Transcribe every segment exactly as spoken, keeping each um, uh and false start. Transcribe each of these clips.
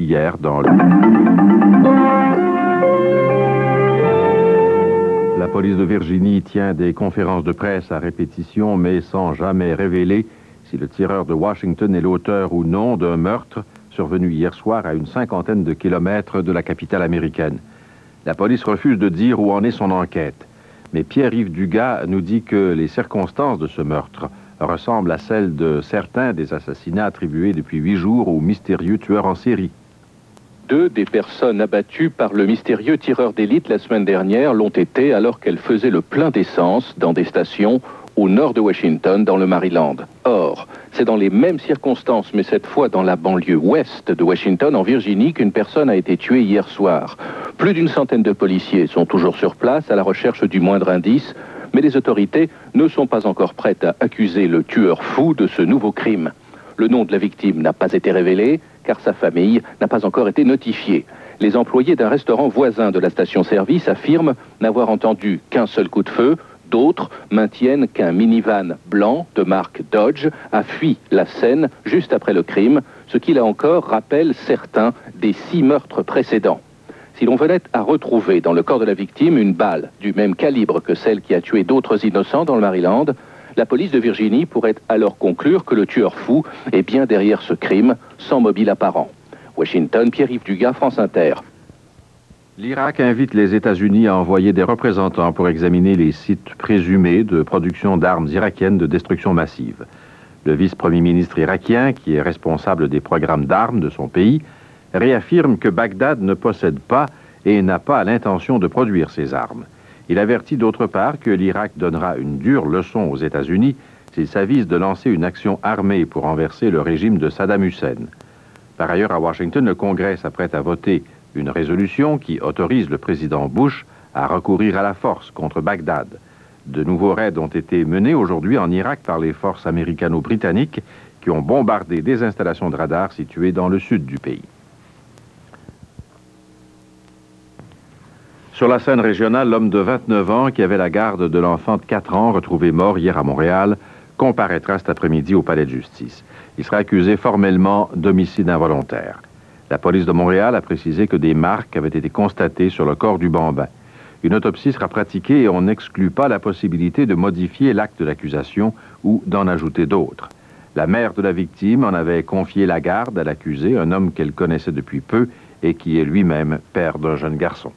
hier dans le... La police de Virginie tient des conférences de presse à répétition, mais sans jamais révéler si le tireur de Washington est l'auteur ou non d'un meurtre survenu hier soir à une cinquantaine de kilomètres de la capitale américaine. La police refuse de dire où en est son enquête. Mais Pierre-Yves Dugas nous dit que les circonstances de ce meurtre ressemblent à celles de certains des assassinats attribués depuis huit jours au mystérieux tueur en série. Deux des personnes abattues par le mystérieux tireur d'élite la semaine dernière l'ont été alors qu'elles faisaient le plein d'essence dans des stations au nord de Washington, dans le Maryland. Or, c'est dans les mêmes circonstances, mais cette fois dans la banlieue ouest de Washington, en Virginie, qu'une personne a été tuée hier soir. Plus d'une centaine de policiers sont toujours sur place à la recherche du moindre indice, mais les autorités ne sont pas encore prêtes à accuser le tueur fou de ce nouveau crime. Le nom de la victime n'a pas été révélé, car sa famille n'a pas encore été notifiée. Les employés d'un restaurant voisin de la station-service affirment n'avoir entendu qu'un seul coup de feu. D'autres maintiennent qu'un minivan blanc de marque Dodge a fui la scène juste après le crime, ce qui là encore rappelle certains des six meurtres précédents. Si l'on venait à retrouver dans le corps de la victime une balle du même calibre que celle qui a tué d'autres innocents dans le Maryland, la police de Virginie pourrait alors conclure que le tueur fou est bien derrière ce crime, sans mobile apparent. Washington, Pierre-Yves Dugas, France Inter. L'Irak invite les États-Unis à envoyer des représentants pour examiner les sites présumés de production d'armes irakiennes de destruction massive. Le vice-premier ministre irakien, qui est responsable des programmes d'armes de son pays, réaffirme que Bagdad ne possède pas et n'a pas l'intention de produire ces armes. Il avertit d'autre part que l'Irak donnera une dure leçon aux États-Unis s'il s'avise de lancer une action armée pour renverser le régime de Saddam Hussein. Par ailleurs, à Washington, le Congrès s'apprête à voter une résolution qui autorise le président Bush à recourir à la force contre Bagdad. De nouveaux raids ont été menés aujourd'hui en Irak par les forces américano-britanniques qui ont bombardé des installations de radar situées dans le sud du pays. Sur la scène régionale, l'homme de vingt-neuf ans qui avait la garde de l'enfant de quatre ans retrouvé mort hier à Montréal comparaîtra cet après-midi au palais de justice. Il sera accusé formellement d'homicide involontaire. La police de Montréal a précisé que des marques avaient été constatées sur le corps du bambin. Une autopsie sera pratiquée et on n'exclut pas la possibilité de modifier l'acte de l'accusation ou d'en ajouter d'autres. La mère de la victime en avait confié la garde à l'accusé, un homme qu'elle connaissait depuis peu et qui est lui-même père d'un jeune garçon.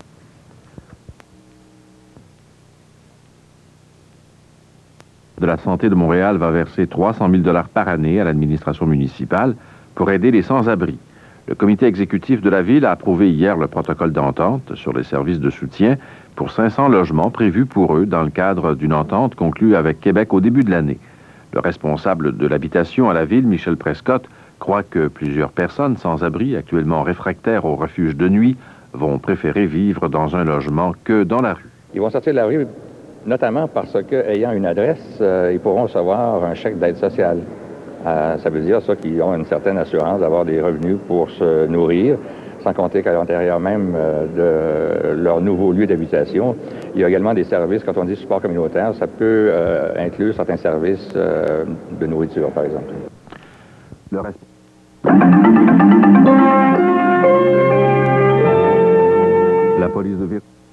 De la Santé de Montréal va verser trois cent mille dollars par année à l'administration municipale pour aider les sans-abri. Le comité exécutif de la ville a approuvé hier le protocole d'entente sur les services de soutien pour cinq cents logements prévus pour eux dans le cadre d'une entente conclue avec Québec au début de l'année. Le responsable de l'habitation à la ville, Michel Prescott, croit que plusieurs personnes sans-abri, actuellement réfractaires au refuge de nuit, vont préférer vivre dans un logement que dans la rue. Ils vont sortir de la rue notamment parce qu'ayant une adresse, euh, ils pourront recevoir un chèque d'aide sociale. Euh, ça veut dire ça qu'ils ont une certaine assurance d'avoir des revenus pour se nourrir, sans compter qu'à l'intérieur même euh, de leur nouveau lieu d'habitation, il y a également des services, quand on dit support communautaire, ça peut euh, inclure certains services euh, de nourriture, par exemple. Le reste... La police de Virginie